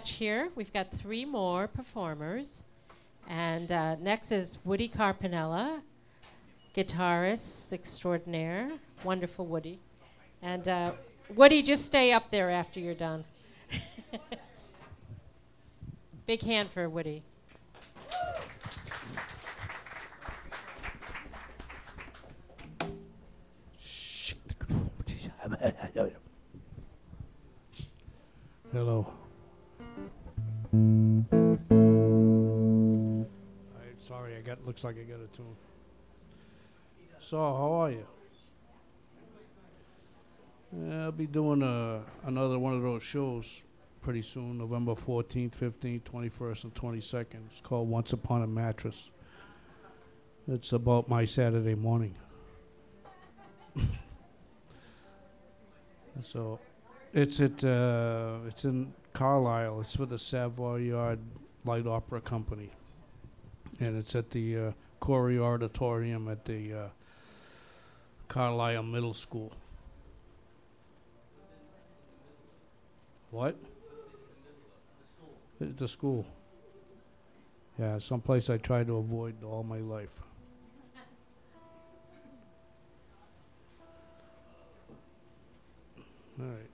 batch here. We've got 3 more performers. And next is Woody Carpinella, guitarist extraordinaire. Wonderful Woody. And Woody, just stay up there after you're done. Big hand for Woody. Hello. Sorry, looks like I got a tune. So, how are you? I'll be doing another one of those shows pretty soon, November 14th, 15th, 21st, and 22nd. It's called Once Upon a Mattress. It's about my Saturday morning. So, it's in Carlisle. It's for the Savoy Yard Light Opera Company, and it's at the Corey Auditorium at the Carlisle Middle School. What? The school. Yeah, someplace I try to avoid all my life. All right.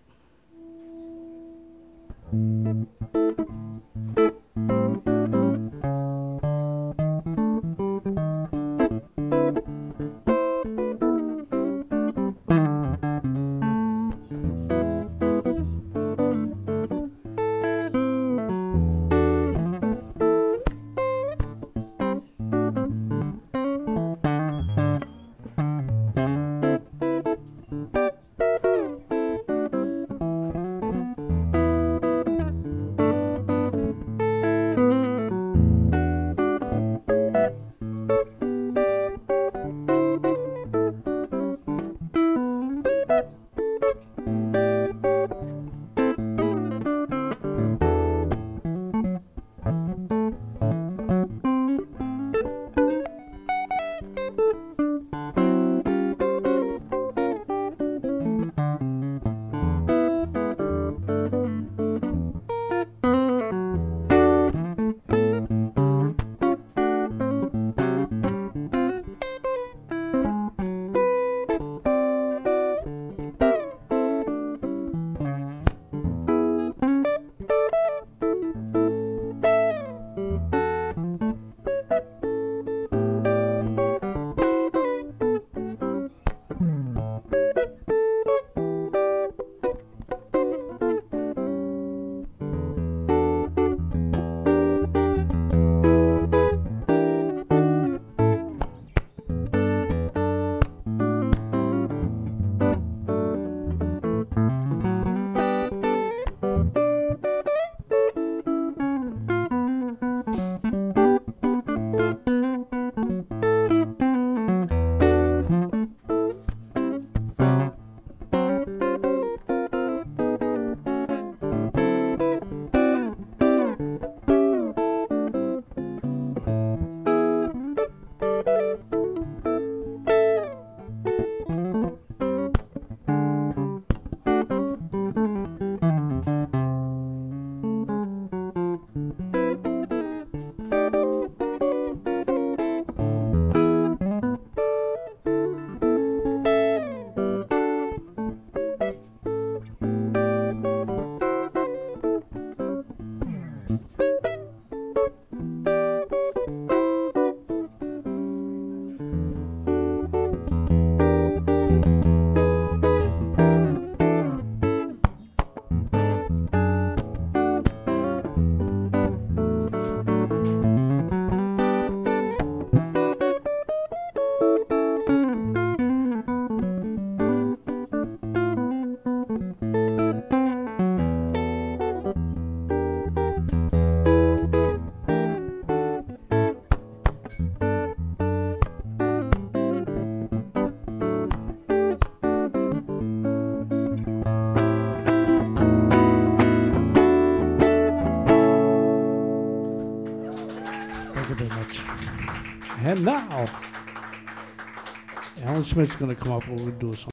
And now, Alan Smith's going to come up and we'll do something.